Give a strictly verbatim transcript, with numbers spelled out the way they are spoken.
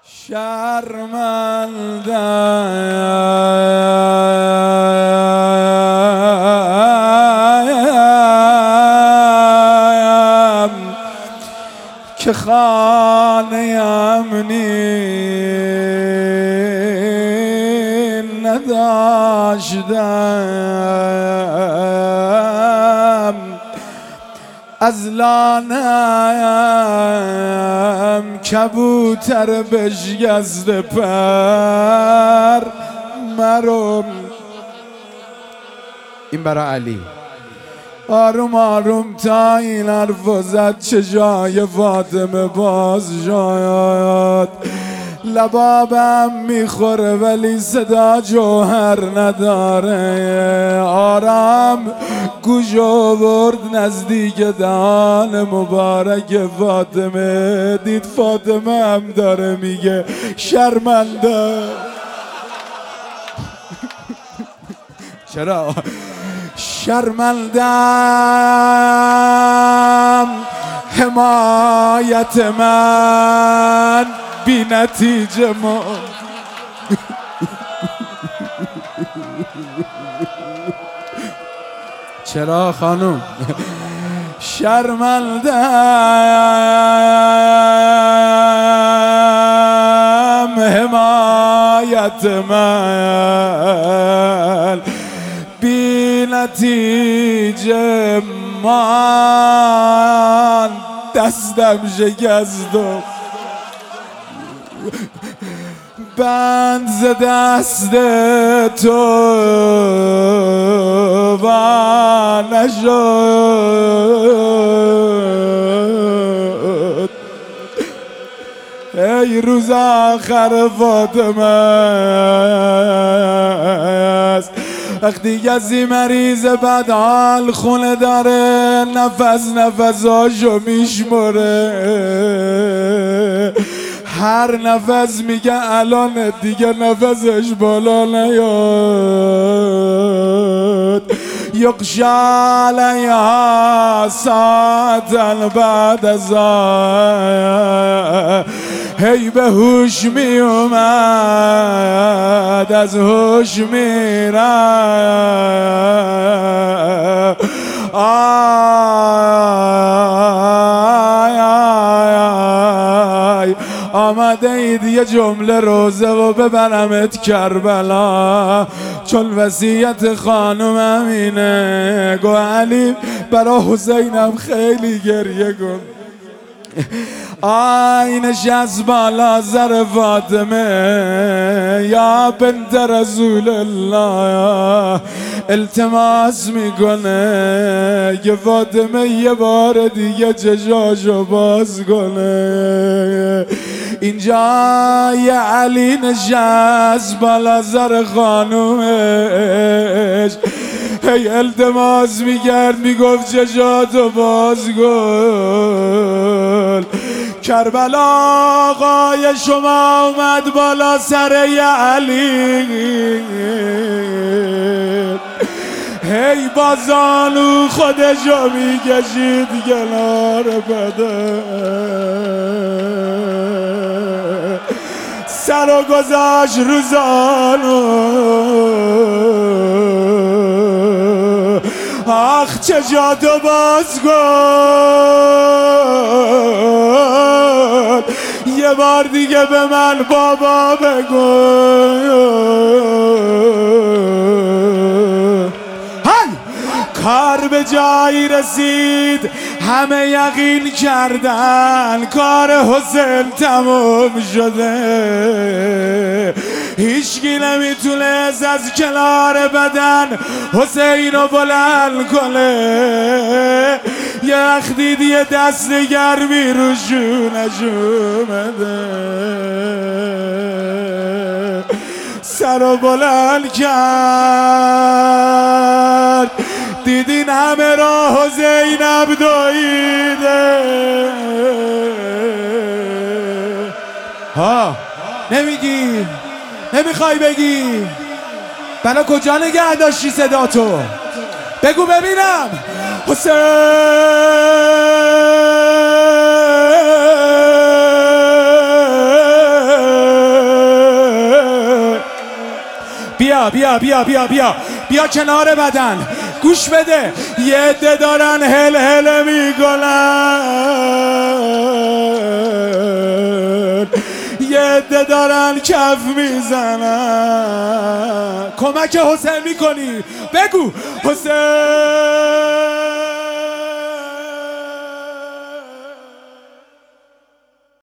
شرمنده‌ام که خانه امنی نداشتم، از لانم کبوتر بشکسته پر مرم. این برای علی. آروم آروم تا این حرف زد چه جای فاطمه باز شاید. لبابم میخوره ولی صدا جوهر نداره. آرام گوش آورد نزدیک دهان مبارک فاطمه. دید فاطمه هم داره میگه شرمنده. چرا؟ شرمندم حمایت من بی نتیجه ما. چرا خانم؟ شرمندم حمایت من بی نتیجه من. دستم شکستم بند ز دست تو و نشد. ای روز آخر فاطمه است، وقتی کسی مریض بدحال خونه داره نفس نفساشو میشمره. هر نفس میگه الان دیگه نفسش بالا نیاد. یغشا علیها ساعتا بعد از هی به هوش می اومد از هوش میرم. آی آی آمده اید یه جمله روزه و ببرمت کربلا، چون وصیت خانم امینه. گو علی برا حسینم خیلی گریه کن. آی نشست بالا سر فاطمه، یا بنت رسول الله التماس میکنه که فاطمه یه بار دیگه چشاشو باز کنه. اینجا یه علی نشست بالا سر خانومش، هی التماس میکرد میگفت چشاتو باز کن. کربلا آقای شما اومد بالا سر یه علی، هی با زانو خودشو میکشید کنار بدن، سر و گذاشت رو زانو. آخ چشاتو باز کن، یه بار دیگه به من بابا بگو. های کار به جایی رسید، همه یقین کردن کار حسین تموم شده. هیچکی نمیتونه از کنار بدن حسین رو بلند کنه. یه وقت دید یه دست گرمی رو شونش اومده، سر رو بلند کرد، دیدین همه را زینب دویده. ها نمیگی؟ نمیخوای بگی؟ بنا کجا نگه داشتی صدا تو؟ بگو ببینم. حسین بیا بیا بیا بیا بیا بیا کنار بدن گوش بده. یه عده دارن هل هل میکنن، یه عده دارن کف میزنن. کمک حسین میکنی؟ بگو حسین